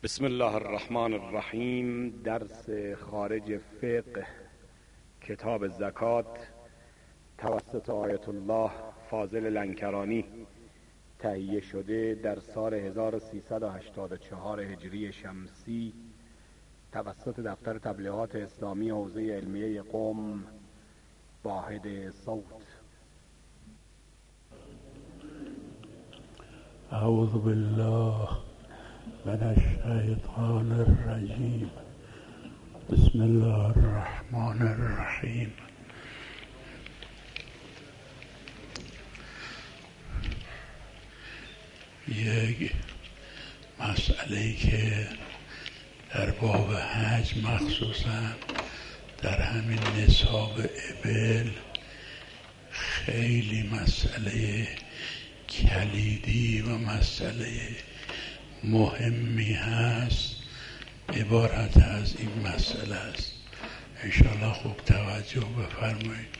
بسم الله الرحمن الرحیم. درس خارج فقه کتاب زکات توسط آیت الله فاضل لنکرانی تهیه شده در سال 1384 هجری شمسی توسط دفتر تبلیغات اسلامی حوزه علمیه قم واحد صوت. اعوذ بالله من الشیطان الرجیم. بسم الله الرحمن الرحیم. یک مسئله که در باب حج مخصوصا در همین نصاب ابل خیلی مسئله کلیدی و مسئله مهمی هست، عبارت از این مسئله است. انشاءالله خوب توجه بفرمایید.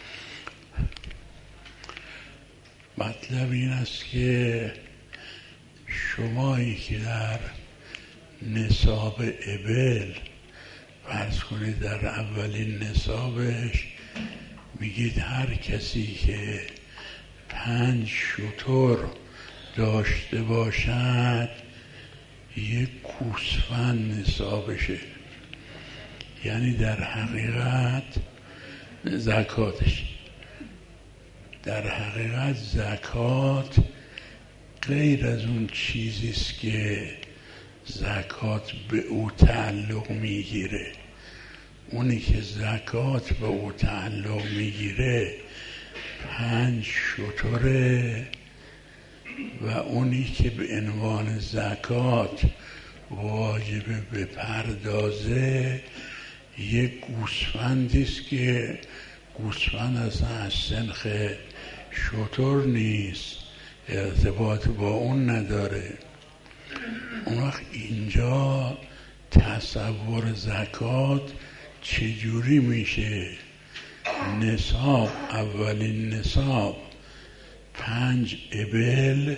مطلب این است که شمایی که در نصاب ابل فرض کنید در اولین نصابش میگید هر کسی که 5 شتر داشته باشد یک گوسفند نصابشه، یعنی در حقیقت زکاتش. در حقیقت زکات غیر از اون چیزیست که زکات به او تعلق میگیره. اونی که زکات به او تعلق میگیره 5 شتره و اونی که به عنوان زکات واجب به پردازه یک گوسفندیست که گوسفند از سنخ شتر نیست، ارتباط با اون نداره. اون وقت اینجا تصور زکات چجوری میشه؟ نصاب، اولین نصاب 5 ابل،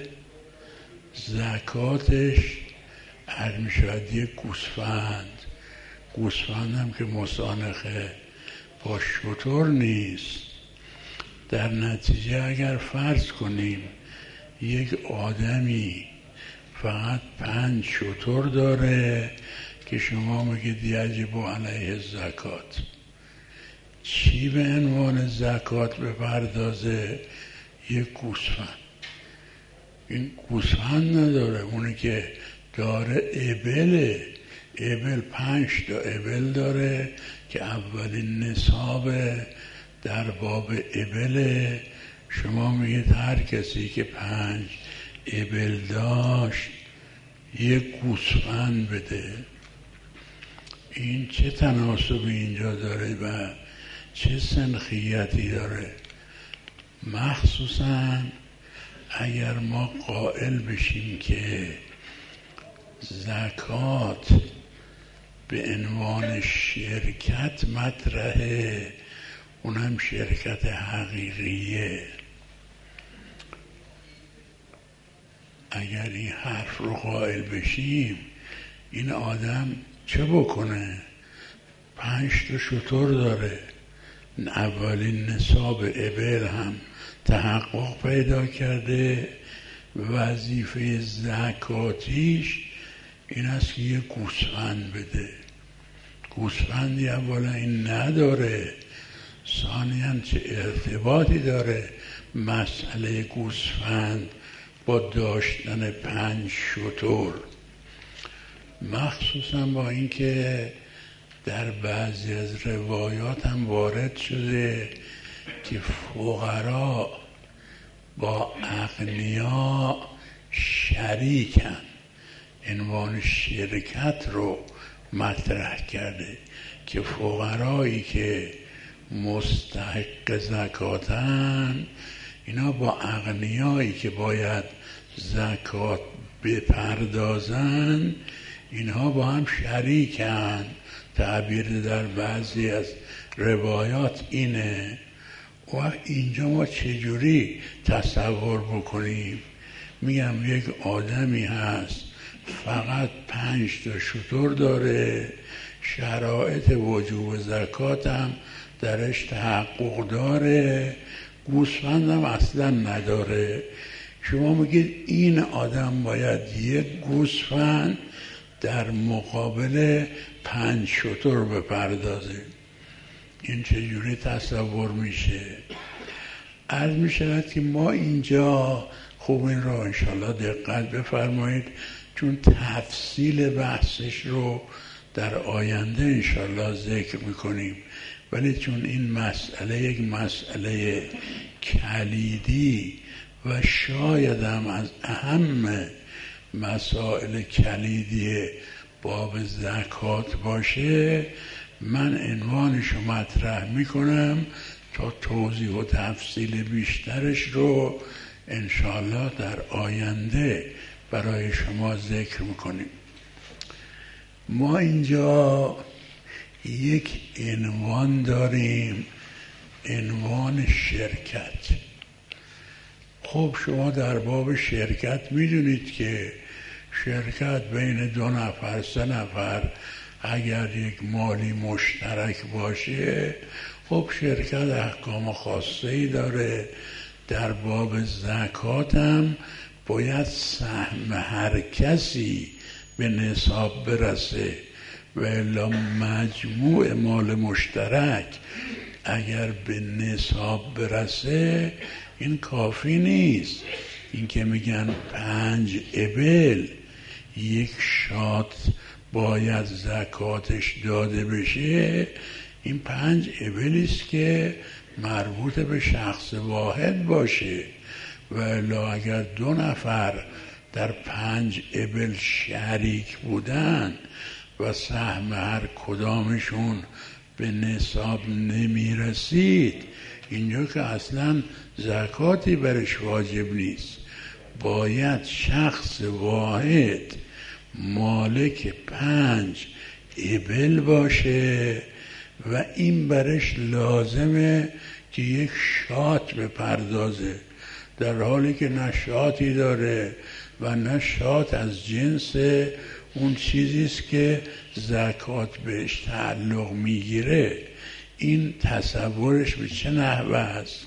زکاتش هر میشود یک گوسفند هم که مسانخه با شتر نیست. در نتیجه اگر فرض کنیم یک آدمی فقط 5 شتر داره که شما میگید یجب علیه زکات، چی به عنوان زکات بپردازه؟ یک گوسفند. این گوسفند نداره، اونی که داره ابل 5 تا ابل داره که اولین نصاب در باب ابل. شما میگید هر کسی که 5 ابل داشت یک گوسفند بده. این چه تناسبی اینجا داره و چه سنخیتی داره؟ مخصوصا اگر ما قائل بشیم که زکات به عنوان شرکت مطرحه، اونم شرکت حقیقیه. اگر این حرف رو قائل بشیم این آدم چه بکنه؟ 5 تا شتر داره، اولین نصاب ابل هم تحقق پیدا کرده، وظیفه زکاتیش این است که یه گوسفند بده. گوسفندی اولا این نداره، ثانیاً چه ارتباطی داره مسئله گوسفند با داشتن 5 شتر؟ مخصوصا با اینکه در بعضی از روایات هم وارد شده که فقرا با اغنیا شریکن، عنوان شرکت رو مطرح کرده که فقرایی که مستحق زکاتن اینا با اغنیایی که باید زکات بپردازن اینها با هم شریکن. تعبیر در بعضی از روایات اینه. و اینجا ما چجوری تصور بکنیم؟ میگم یک آدمی هست فقط 5 تا شتر داره، شرایط وجوب زکات هم درش تحقق داره، گوسفندم اصلا نداره. شما میگید این آدم باید یک گوسفند در مقابل 5 شتر بپردازه. این چجوری تصور میشه؟ عرض میشود که ما اینجا، خوب این رو انشالله دقت بفرمایید چون تفصیل بحثش رو در آینده انشالله ذکر میکنیم، ولی چون این مسئله یک مسئله کلیدی و شاید هم از اهم مسائل کلیدی باب زکات باشه، من عنوانش رو مطرح میکنم تا توضیح و تفصیل بیشترش رو انشالله در آینده برای شما ذکر میکنیم. ما اینجا یک عنوان داریم، عنوان شرکت. خب شما در باب شرکت میدونید که شرکت بین 2 نفر 3 نفر اگر یک مالی مشترک باشه، خب شرکت احکام خاصه‌ای داره. در باب زکات هم باید سهم هر کسی به نصاب برسه و الا مجموع مال مشترک اگر به نصاب برسه این کافی نیست. این که میگن 5 ابل یک شات باید زکاتش داده بشه، این 5 ابلی است که مربوط به شخص واحد باشه و الا اگر 2 نفر در 5 ابل شریک بودن و سهم هر کدامشون به نصاب نمیرسید، اینجا که اصلا زکاتی برش واجب نیست. باید شخص واحد مالک 5 ابل باشه و این برش لازمه که یک شات بپردازه، در حالی که نه شاتی داره و نه شات از جنس اون چیزیست که زکات بهش تعلق میگیره. این تصورش به چه نحوه است؟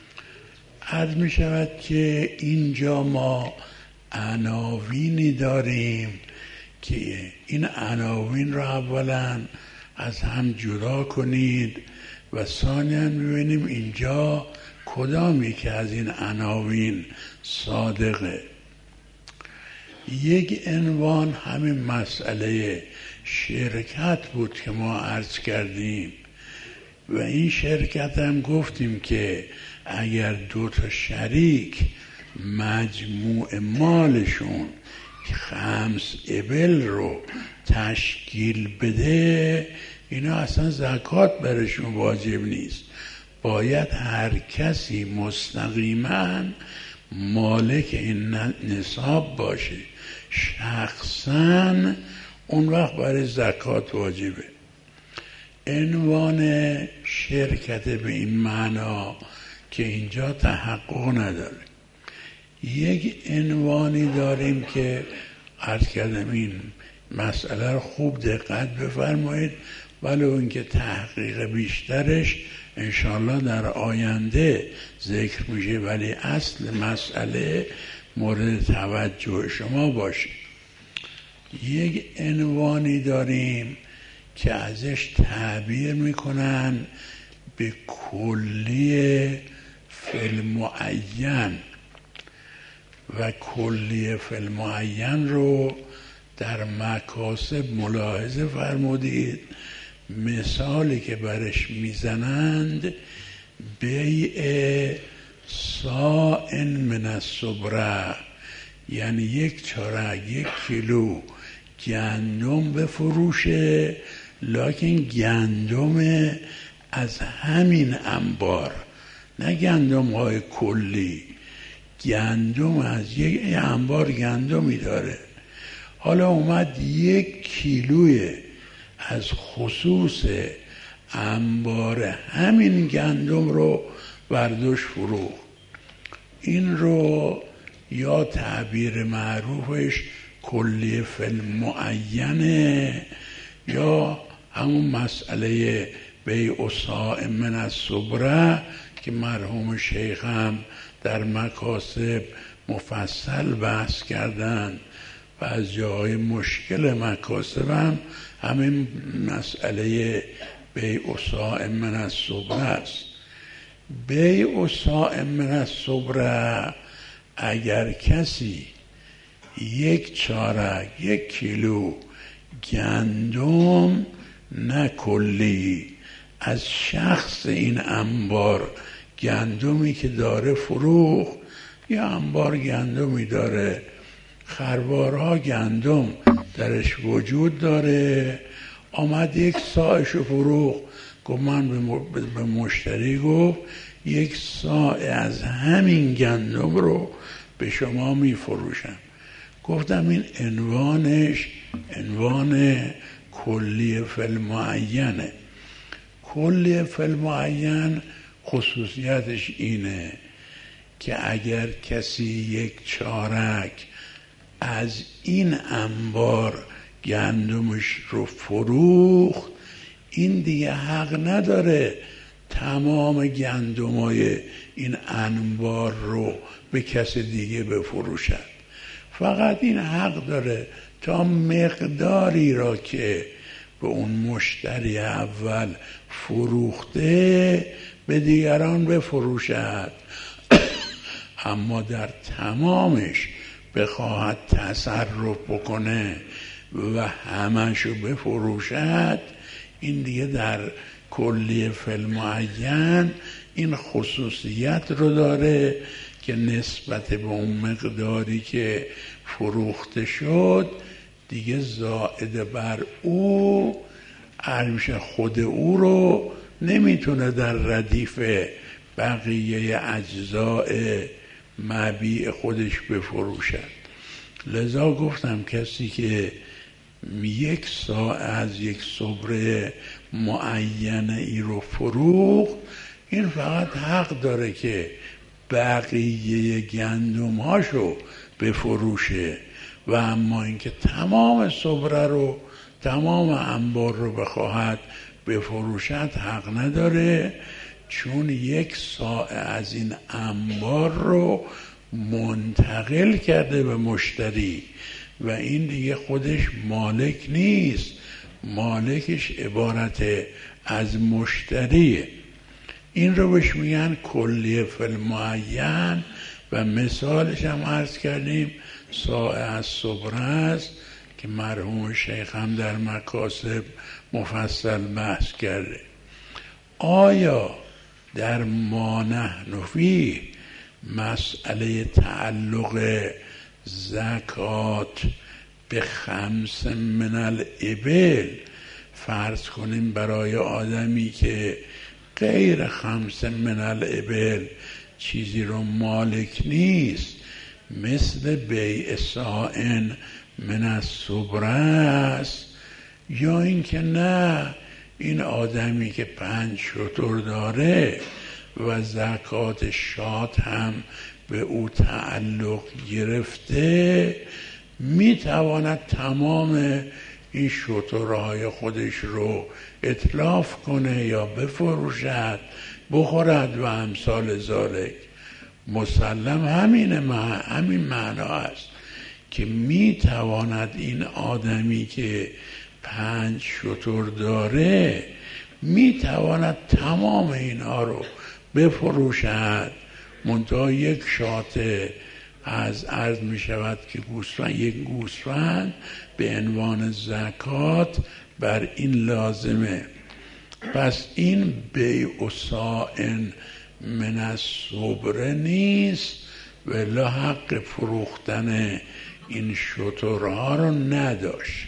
عرض می شود که اینجا ما عناوینی داریم که این عناوین را اولا از هم جدا کنید و ثانیاً ببینیم اینجا کدامی که از این عناوین صادقه. یک عنوان همین مسئله شرکت بود که ما عرض کردیم و این شرکت هم گفتیم که اگر 2 تا شریک مجموع مالشون 5 ابل رو تشکیل بده، اینا اصلا زکات برشون واجب نیست. باید هر کسی مستقیما مالک این نصاب باشه، شخصا اون وقت برای زکات واجبه. عنوان شرکت به این معنا که اینجا تحقق نداره. یک عنوانی داریم که عرض کردم این مسئله رو خوب دقت بفرمایید، ولو اینکه تحقیق بیشترش انشالله در آینده ذکر میشه، ولی اصل مسئله مورد توجه شما باشه. یک عنوانی داریم که ازش تعبیر میکنن به کلیه فی المعین و کلیه فی المعین رو در مکاسب ملاحظه فرمودید. مثالی که برش میزنند بیع صاع من الصبره، یعنی 1 چارک 1 کیلو گندم بفروشه، لکن گندم از همین انبار، نه گندم های کلی، گندم از یک انبار گندمی داره. حالا اومد 1 کیلوی از خصوص انبار همین گندم رو برداشت فروخت. این رو یا تعبیر معروفش کلیه فی المعینه یا همون مسئله بیع صاع من الصبره که مرحوم شیخ هم در مکاسب مفصل بحث کردن و از جاهای مشکل مکاسب هم همین مسئله بیع صاع من الصبره است. بیع صاع من الصبره اگر کسی 1 چارک 1 کیلو گندم نه کلی از شخص این انبار گندمی که داره فروخت، یا انبار گندمی داره خروارها گندم درش وجود داره، آمد 1 صاعشو فروخت، گفت من به مشتری گفت 1 صاع از همین گندم رو به شما می فروشم. گفتم این عنوانش عنوان کلیه فی المعینه. کلیه فی المعین خصوصیتش اینه که اگر کسی 1 چارک از این انبار گندمش رو فروخت، این دیگه حق نداره تمام گندمای این انبار رو به کس دیگه بفروشد. فقط این حق داره تا مقداری را که به اون مشتری اول فروخته به دیگران بفروشد. اما در تمامش بخواهد تصرف بکنه و همشو بفروشد، این دیگه در کلیه فی المعین این خصوصیت رو داره که نسبت به اون مقداری که فروخته شد دیگه زائد بر او همیشه خود او رو نمیتونه در ردیف بقیه اجزاء مبیع خودش بفروشد. لذا گفتم کسی که 1 صاع از 1 صبره معینه ای رو فروخت، این فقط حق داره که بقیه گندم هاشو بفروشه، و اما اینکه تمام صبره رو تمام انبار رو بخواهد بفروشد حق نداره، چون 1 صاع از این انبار رو منتقل کرده به مشتری و این دیگه خودش مالک نیست، مالکش عبارت از مشتریه. این رو بهش میگن کلیه فی المعین و مثالش هم عرض کردیم صاع از صبره است که مرحوم شیخ هم در مکاسب مفصل بحث کرده. آیا در ما نحن فیه مسئله تعلق زکات به 5 من الابل، فرض کنیم برای آدمی که غیر 5 من الابل چیزی رو مالک نیست، مثل بیع صاع من الصبره است، یا اینکه نه این آدمی که 5 شتر داره و زکات شات هم به او تعلق گرفته، میتواند تمام این شترهای خودش رو اتلاف کنه یا بفروشد بخورد و امثال ذالک. مسلم همین معنا است که میتواند این آدمی که 5 شتر داره میتواند تمام اینها رو بفروشد، منتها 1 شاته از عرض می شود که یک گوسفند به عنوان زکات بر این لازمه. پس این بیع صاع من الصبره نیست ولی حق فروختن این شترها رو نداشت.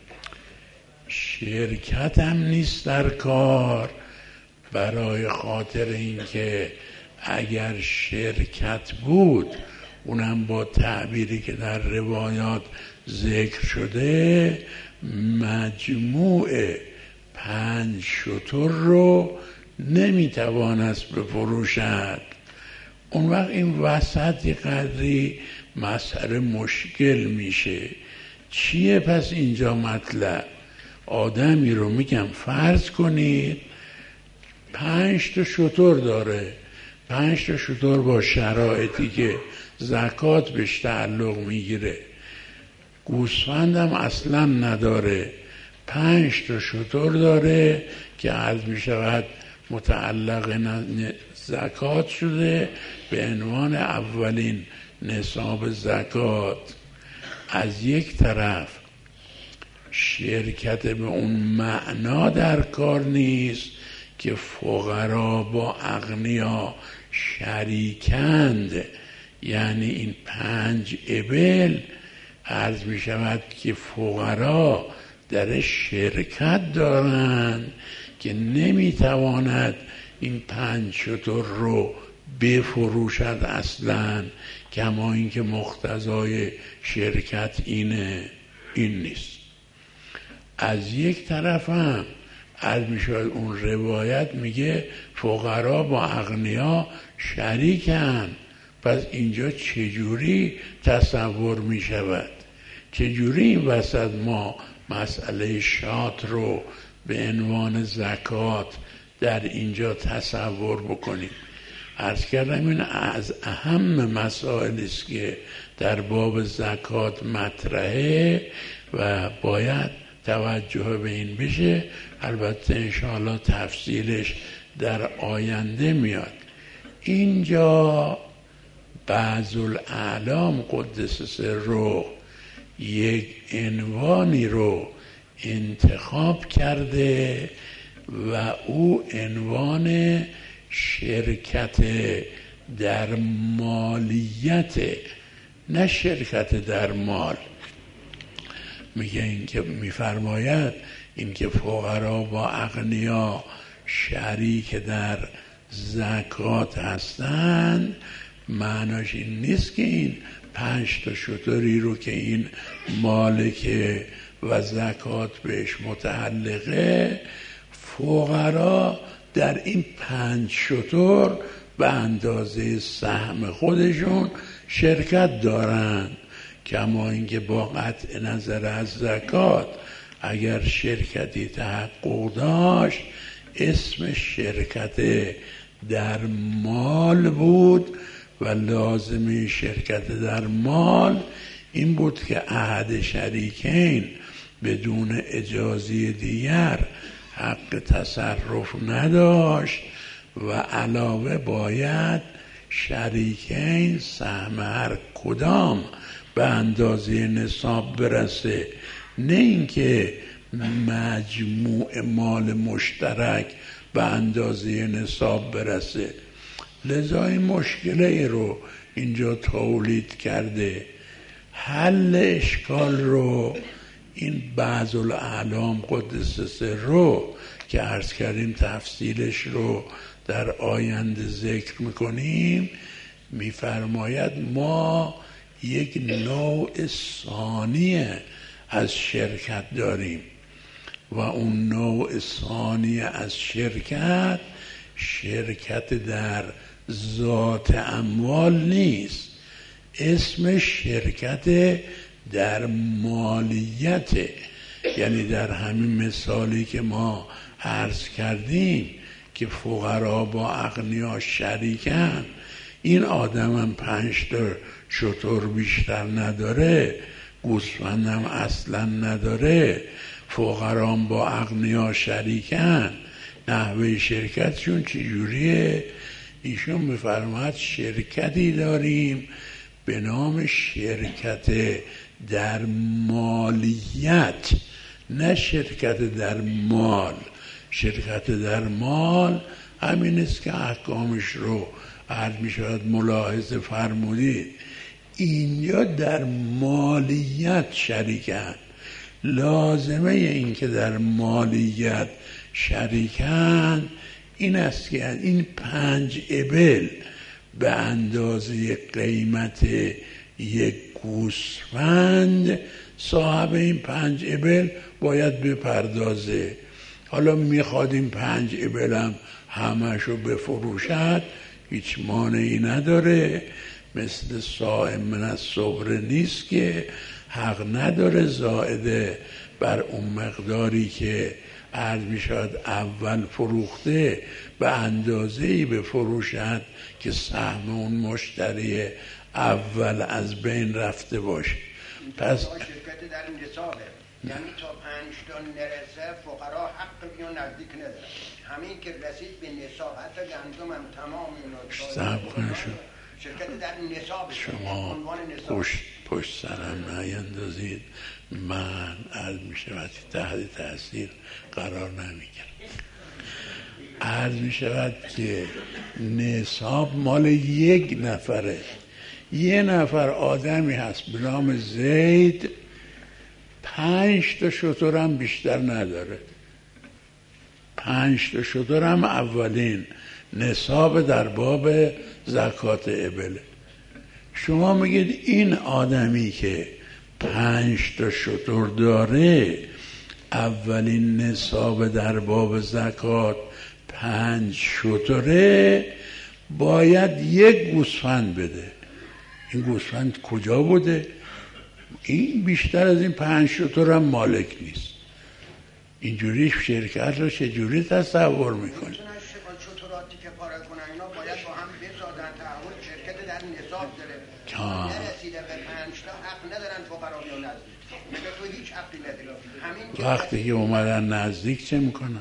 شرکت هم نیست در کار، برای خاطر اینکه اگر شرکت بود، اونم با تعبیری که در روایات ذکر شده، مجموع 5 شتر رو نمیتوانست بفروشد. اون وقت این وسط قدری مسئله مشکل میشه چیه پس اینجا مطلب؟ آدمی رو میگم فرض کنید 5 تا شتر داره، 5 تا شتر با شرایطی که زکات بهش تعلق میگیره، گوسفندم اصلا نداره، 5 تا شتر داره که عرض میشود متعلق زکات شده به عنوان اولین نصاب زکات. از یک طرف شرکت به اون معنا در کار نیست که فقرا با اغنیا شریکند، یعنی این 5 ابل عرض می شود که فقرا در شرکت دارند که نمی تواند این 5 شتر رو بفروشد اصلا، کما اینکه مقتضای شرکت این نیست. از یک طرف هم عرض می شود اون روایت میگه فقرا با اغنیا شریکن. پس اینجا چجوری تصور می شود؟ چجوری این وسط ما مسئله شات رو به عنوان زکات در اینجا تصور بکنیم؟ عرض کردم این از اهم مسائل است که در باب زکات مطرحه و باید توجه به این بشه. البته انشاءالله تفصیلش در آینده میاد. اینجا بعض الاعلام قدس سره یک عنوانی رو انتخاب کرده و او عنوان شرکت در مالیت، نه شرکت در مال. میگه این که میفرماید این که فقرا با اغنیا شریک در زکات هستند، معناش این نیست که این 5 تا شتری رو که این مالک و زکات بهش متعلقه، فقرا در این 5 شتر به اندازه سهم خودشون شرکت دارند، کما اینکه با قطع نظر از زکات اگر شرکتی تحقق داشت اسم شرکت در مال بود و لازمه شرکت در مال این بود که احد شریکین بدون اجازه دیگر حق تصرف نداشت و علاوه باید شریکین سهم هر کدام به اندازه نصاب برسه، نه اینکه مجموع مال مشترک به اندازه نصاب برسه. لذا این مشکلی رو اینجا تولید کرده. حل اشکال رو این بعض الاعلام قدس سره که عرض کردیم تفصیلش رو در آینده ذکر میکنیم، میفرماید ما یک نوع ثانی از شرکت داریم و اون نوع ثانی از شرکت در ذات اموال نیست، اسم شرکت در مالیت. یعنی در همین مثالی که ما عرض کردیم که فقرا با اغنیا شریکن، این آدم هم 5 تا شتر بیشتر نداره، گوسفندم اصلا نداره، فقرا با اغنیا شریکن، نحوه شرکتشون چجوریه؟ ایشون میفرماید شرکتی داریم به نام شرکت در مالیت، نه شرکت در مال. شرکت در مال همین است که احکامش رو عرض می شود ملاحظه فرمودید. اینجا در مالیت شریکن. لازمه این که در مالیت شریکن این است که این 5 ابل به اندازه قیمت یک گوسفند صاحب این 5 ابل باید بپردازه. حالا میخواد این 5 ابل هم همشو بفروشد، هیچ مانعی نداره، مثل صائم من الصبر نیست که حق نداره زائده بر اون مقداری که عرض می شود اول فروخته به اندازه‌ای بفروشد که سهم اون مشتری اول از بین رفته باشه. پس شرکت در نصابه، یعنی تا 5 تا نرسه فقرا حق بیان نزدیک نداره. همین که رسید به نصاب حتی گندم هم تمام اینا شرکت در نصاب شما پشت سرم نیندازید، من عرض می شود تحت تاثیر قرار نمیگیرم. عرض می شود که نصاب مال یک نفره. یه نفر آدمی هست به نام زید 5 تا شترم بیشتر نداره. 5 تا شترم اولین نصاب در باب زکات ابله. شما میگید این آدمی که 5 تا شتر داره اولین نصاب در باب زکات 5 شتره، باید یک گوسفند بده. این گوسفند کجا بوده؟ این بیشتر از این 5 شتر هم مالک نیست. اینجوری شرکت رو چجوری تصور میکنه؟ شتراتی که پاره کنن اینا باید با هم بسازن تعهد شرکت در نصاب داره. نرسیده به 5 تا حق ندارن فقرا بیان نزدیک. میگه تو هیچ حقی نداری. وقتی که اومدن نزدیک چه میکنن؟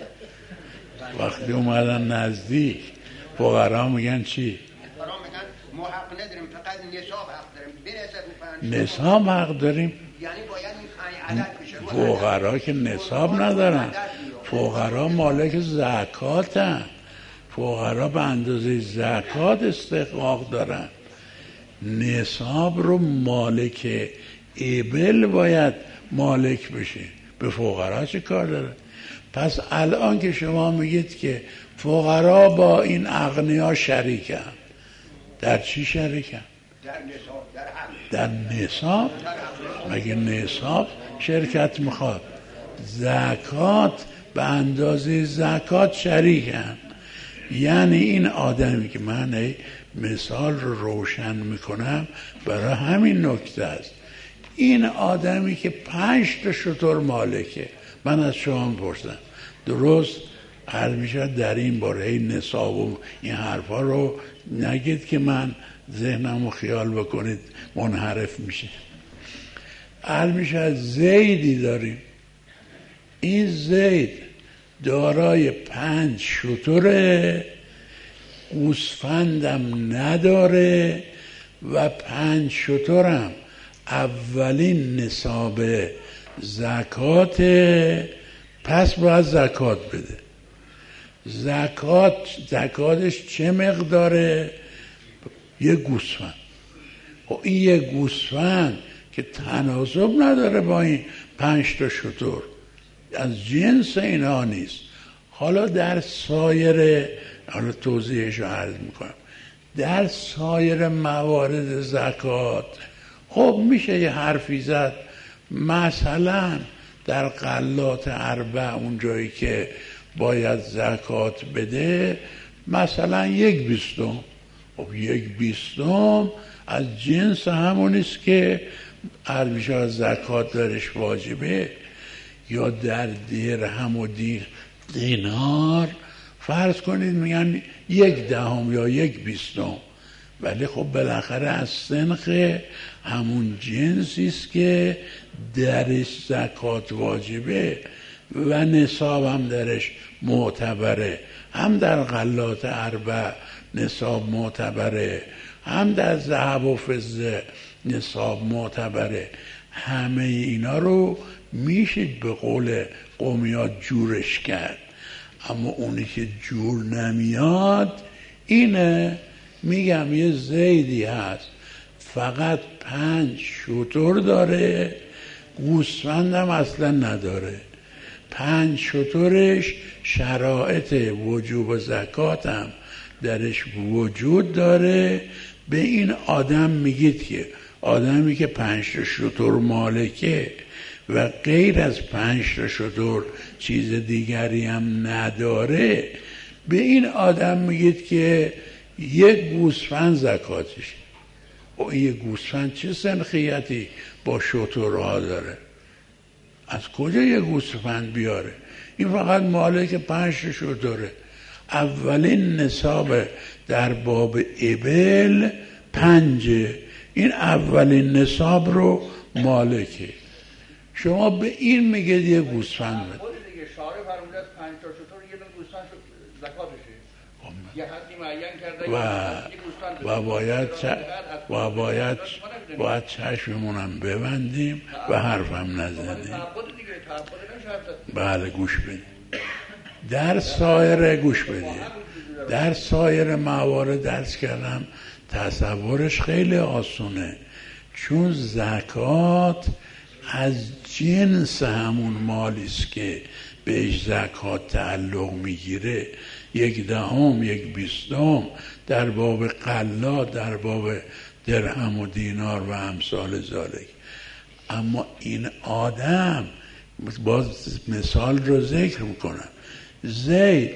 وقتی اومدن نزدیک فقرا میگن چی؟ فقرا میگن ما حق نداریم، فقط نصاب حق داریم. برسه به 5 نصاب حق داریم. یعنی باید این عدد بشه. فقرا که نصاب ندارن، فقرا مالک زکاتن. فقرا به اندازه زکات استحقاق دارن. نصاب رو مالک ابل باید مالک بشه. به فقرا چه کار داره؟ پس الان که شما میگید که فقرا با این اغنیا شریکن، در چی شریکن؟ در نصاب. مگه نصاب شرکت میخواد؟ زکات به اندازه زکات شریکن. یعنی این آدمی که من مثال رو روشن میکنم برای همین نکته است. این آدمی که 5 تا شتر مالکه، من از شما میپرسم درست عرض میشد در این باره نصاب و این حرفا رو نگید که من ذهنمو خیال بکنید منحرف میشه. عرض میشد زیدی داریم، این زید دارای 5 شتره، گوسفندم نداره و 5 شترم اولین نصاب زکات، پس باید زکات بده. زکاتش چه مقداره؟ یه گوسفند. و این یه گوسفند که تناسب نداره با این 5 تا شتر، از جنس اینا نیست. حالا در سایر، حالا توضیحش رو عرض میکنم، در سایر موارد زکات خب میشه یه حرفی زد. مثلا در غلات اربع اون جایی که باید زکات بده، مثلا 1/20. خب 1/20 از جنس همونیست که عربیشا زکات درش واجبه. یا در درهم و دینار فرض کنید میگن 1/10 یا 1/20، ولی خب بالاخره از سنخ همون جنسیست که درش زکات واجبه و نصاب هم درش معتبره. هم در غلات اربع نصاب معتبره، هم در ذهب و فضه نصاب معتبره. همه اینا رو میشه به قول قومیات جورش کرد. اما اونی که جور نمیاد اینه. میگم یه زیدی هست فقط 5 شتر داره، گوسفندم اصلا نداره. 5 شترش شرایط وجوب زکاتم درش وجود داره. به این آدم میگید که آدمی که 5 شتر مالکه و غیر از 5 شتر چیز دیگری هم نداره، به این آدم میگید که 1 گوسفند زکاتشه. یه گوسفند چه سنخیتی با شترها داره؟ از کجا یه گوسفند بیاره؟ این فقط مالک 5 شتره. اولین نصاب در باب ابل 5. این اولین نصاب رو مالکه. شما به این میگید یه گوسفند بده. شارع فرموده از 5 تا شتر یه دونه گوسفند زکاتشه. یه حدی معین کرده باید چشممونم ببندیم و حرفم نزنیم. بله گوش بدیم. در سایر موارد درس کردم تصورش خیلی آسونه، چون زکات از جنس همون مالی است که بهش زکات تعلق میگیره. 1/10، 1/20 در باب قلا، در باب درهم و دینار و امثال ذالک. اما این آدم، باز مثال رو ذکر میکنم، زید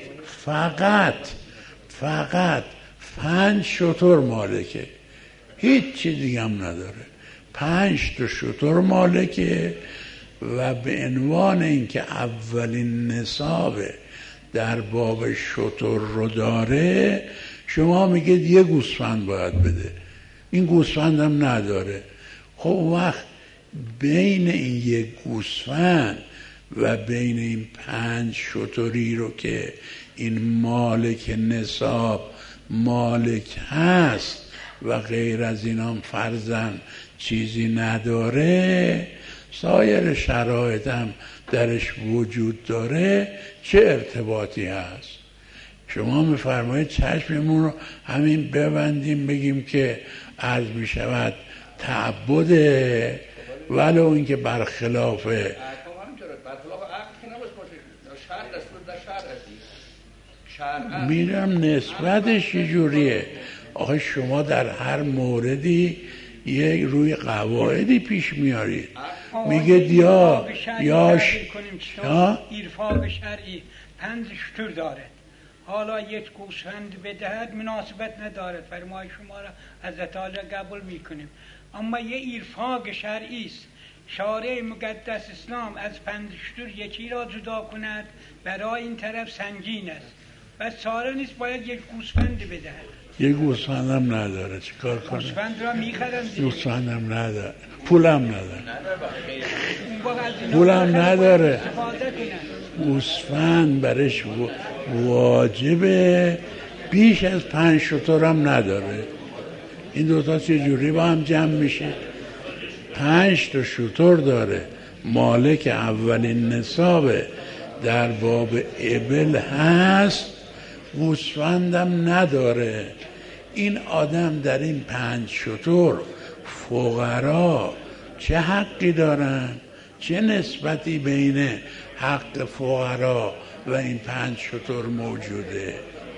فقط 5 شتر مالکه، هیچ چی دیگه هم نداره. 5 تا شتر مالکه و به عنوان اینکه اولین نصاب در باب شتر رو داره، شما میگید یه گوسفند باید بده. این گوسفند هم نداره. خب وقت بین این یک گوسفند و بین این 5 شتری رو که این مالک نصاب مالک هست و غیر از این هم فرضاً چیزی نداره، سایر شرایط هم درش وجود داره، چه ارتباطی هست؟ شما میفرمایید چشممون رو همین ببندیم بگیم که عرض می شود تعبده، ولو اینکه برخلاف میرم نسبتش چجوریه؟ آخه شما در هر موردی یک روی قواعدی پیش میارید، میگید یا ایرفاق شرعی 5 شتر داره، حالا یک گوسفند بدهد مناسبت ندارد، فرمای شما را حضرت تعالی قبول میکنیم. اما یه ایرفاق شرعی است، شارع مقدس اسلام از 5 شتر یکی را جدا کند، برای این طرف سنگین است و ساره نیست، باید یک گوسفند بدهد. یه گوسفندم نداره، چه کار کنه؟ گوسفند را میخرم دیگه. گوسفندم نداره، پولم نداره. گوسفند برش واجبه، بیش از 5 شترم نداره. این دوتا چه جوری با هم جمع میشه؟ 5 تا شتر داره، مالک اولین نصاب در باب ابل هست، گوسفندم نداره. این آدم در این 5 شتر فقرا چه حقی دارن؟ چه نسبتی بین حق فقرا و این 5 شتر موجوده؟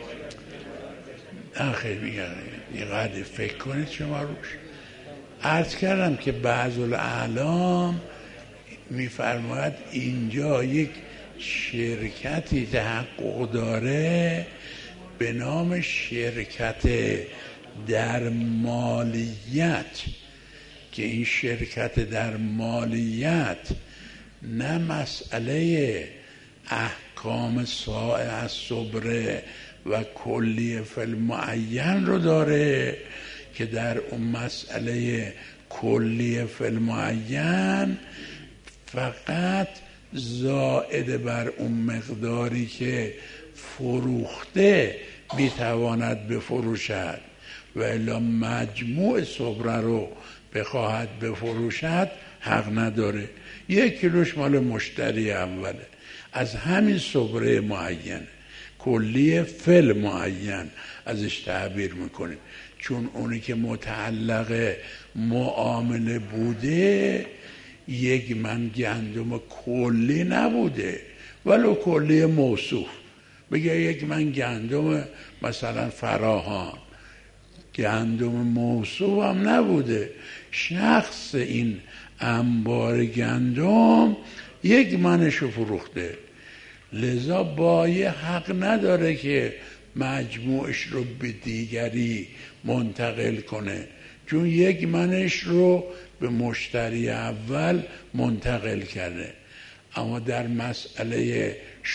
خیلی یه قدر فکر کنید شما روش. عرض کردم که بعض الاعلام میفرماید اینجا یک شرکتی تحقق داره به نام شرکت در مالیت، که این شرکت در مالیت نه مسئله احکام سائع از صبره و کلیه فی المعین رو داره که در اون مسئله کلیه فی المعین فقط زائد بر اون مقداری که فروخته بیتواند بفروشد و الا مجموع صبره رو بخواهد بفروشد حق نداره. 1 کیلوش مال مشتری اوله، از همین صبره معین، کلیه فل معین ازش تعبیر میکنه، چون اونی که متعلق معامله بوده 1 من گندم کلی نبوده، ولو کلی موصوف. بگه 1 من گندم مثلا فراهان، گندم موصوف هم نبوده، شخص این انبار گندم 1 منشو فروخته، لذا بایع حق نداره که مجموعش رو به دیگری منتقل کنه، چون یک منش رو به مشتری اول منتقل کرده. اما در مسئله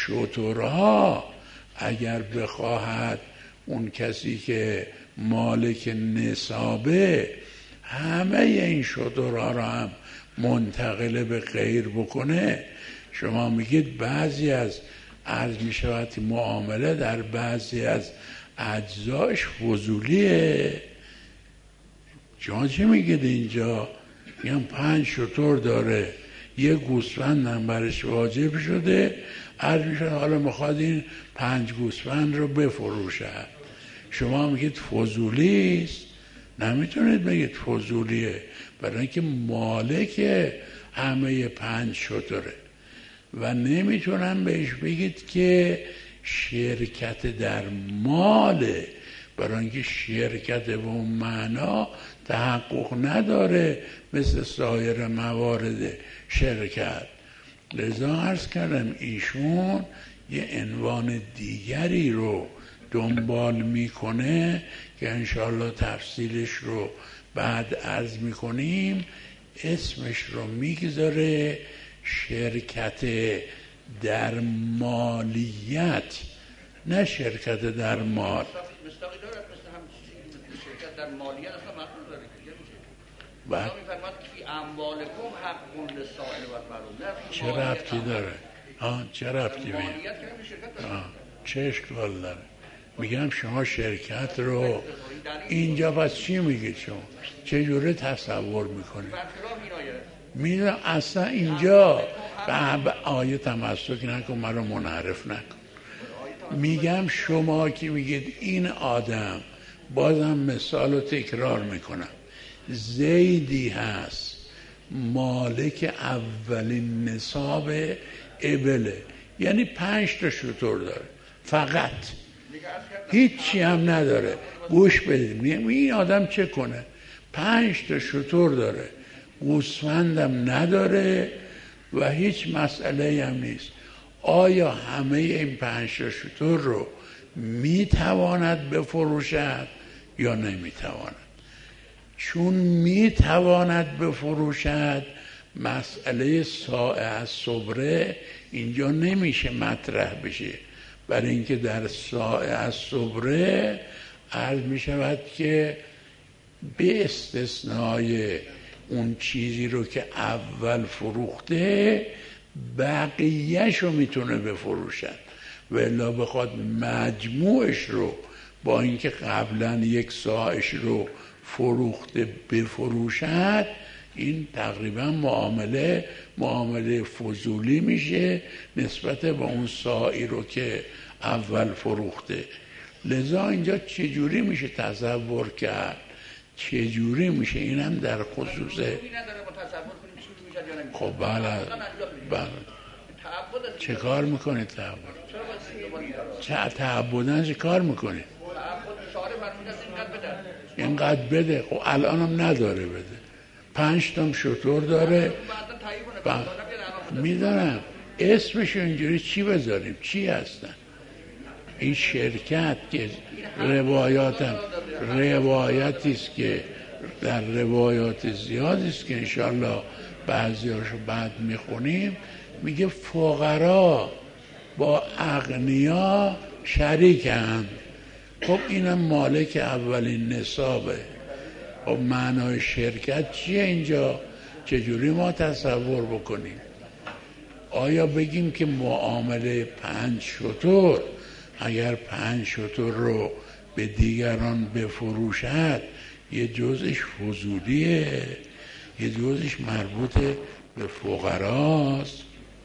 شترها اگر بخواهد اون کسی که مالک نصابه همه این شترها را هم منتقل به غیر بکنه، شما میگید بعضی از عرض میشود معامله در بعضی از اجزایش فضولیه. شما چی میگید اینجا؟ میگم 5 شتر داره، یه گوسفند هم برش واجب شده، عرض میشود حالا میخواد این 5 گوسفند رو بفروشد. شما میگید فضولیست؟ نمیتونید بگید فضولیه، برای اینکه مالک همه 5 شتره و نمیتونم بهش بگید که شرکت در ماله، برای اینکه شرکت به اون معنا تحقق نداره مثل سایر موارد شرکت. لذا عرض کردم ایشون یه عنوان دیگری رو دنبال میکنه که انشاءالله تفصیلش رو بعد عرض میکنیم. اسمش رو میگذاره شرکت در مالیت، نه شرکت در مال. مستقی دارد مثل هم شرکت در مالیت اصلا مطلوب داره که بعد میفرماد که فی اموالکم حق للسائل والمحروم. چه ربطی داره؟ چه ربطی مالیت که شرکت داره؟ چه اشکال داره؟ میگم شما شرکت رو اینجا پس چی میگید شما؟ چه جوره تصور میکنید؟ میدونم اصلا اینجا به آیه تمسک نکن، مرا منحرف نکن. میگم شما که میگید این آدم، بازم مثال رو تکرار میکنم، زیدی هست مالک اولین نصاب ابله، یعنی 5 تا شتر داره فقط، هیچی هم نداره. گوش بدید، این آدم چه کنه؟ 5 تا شتر داره، گوسفندم نداره و هیچ مسئله هم نیست. آیا همه این 5 تا شتر رو میتواند بفروشد یا نمیتواند؟ چون میتواند بفروشد، مسئله ساعه از صبره اینجا نمیشه مطرح بشه، برای اینکه در ساعه از صبره عرض میشود که به استثنای اون چیزی رو که اول فروخته بقیهش رو میتونه بفروشد، و الا بخواد مجموعش رو با اینکه قبلا 1 ساعش رو فروخته بفروشد، این تقریبا معامله فضولی میشه نسبت به اون ساعی رو که اول فروخته. لذا اینجا چجوری میشه تصور کرد؟ چجوری میشه؟ اینم در خصوص خب بله چه کار میکنه تعبد؟ چه تعبدن چه کار میکنه؟ اینقدر بده. خب الان هم نداره بده، 5 تا شتر داره. میدونم اسمشو اینجوری چی بذاریم؟ چی هستن این شرکت که روایتی است که در روایات زیادی است که انشالله بعضیاشو بعد میخونیم، میگه فقرا با اغنیا شریکند. خب اینم مالک اولین نصابه. خب معنای شرکت چیه اینجا؟ چجوری ما تصور بکنیم؟ آیا بگیم که معامله 5 شتر، اگر 5 شتر رو به دیگران بفروشد، یه جزش فضولیه، یه جزش مربوط به فقراست.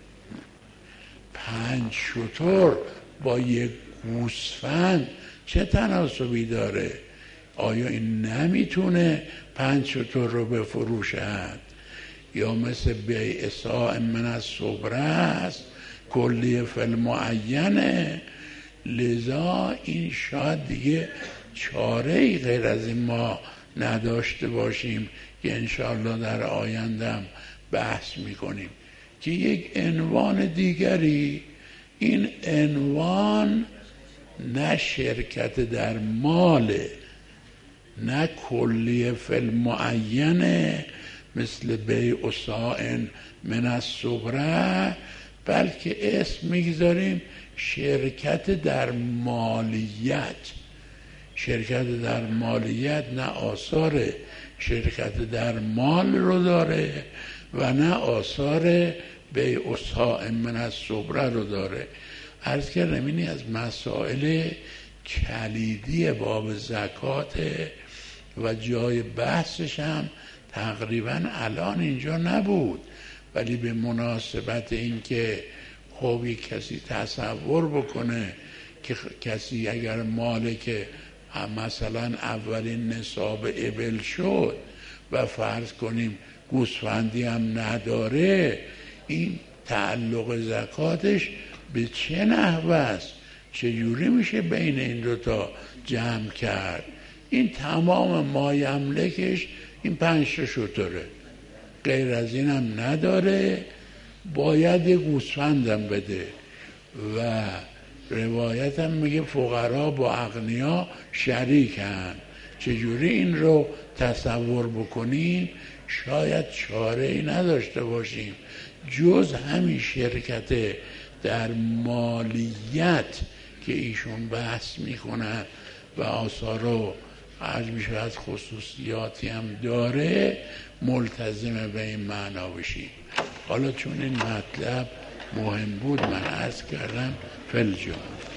5 شتر با یک گوسفند چه تناسبی داره؟ آیا این نمیتونه 5 شتر رو بفروشد؟ یا مثل بیع صاع من از صبره است کلیه فی المعینه؟ لذا این شاید دیگه چاره‌ای غیر از این ما نداشته باشیم که انشاءالله در آیندهم بحث میکنیم که یک عنوان دیگری، این عنوان نه شرکت در ماله، نه کلیه فی المعینه مثل بیع ساعٍ من الصبره، بلکه اسم میگذاریم شرکت در مالیت. شرکت در مالیت نه آثار شرکت در مال رو داره و نه آثار بیع ساعٍ من الصبره رو داره. عرض کردم اینی از مسائل کلیدی باب زکات و جای بحثش هم تقریبا الان اینجا نبود، ولی به مناسبت این که خب کسی تصور بکنه که کسی اگر مالک مثلا اولین نصاب ابل شد و فرض کنیم گوسفندی هم نداره، این تعلق زکاتش به چه نحو است؟ چجوری میشه بین این دوتا جمع کرد؟ این تمام مایملکش این 5 شتره، غیر از این هم نداره، باید یه گوسفندم بده. و روایت هم میگه فقرا با اغنیا شریکن. چجوری این رو تصور بکنیم؟ شاید چاره ای نداشته باشیم جز همین شرکت در مالیت که ایشون بحث میکنن و آثار رو عرض میشه از خصوصیاتی هم داره، ملتزم به این معنا بشیم. حالا چون این مطلب مهم بود من عرض کردم فی الجمله.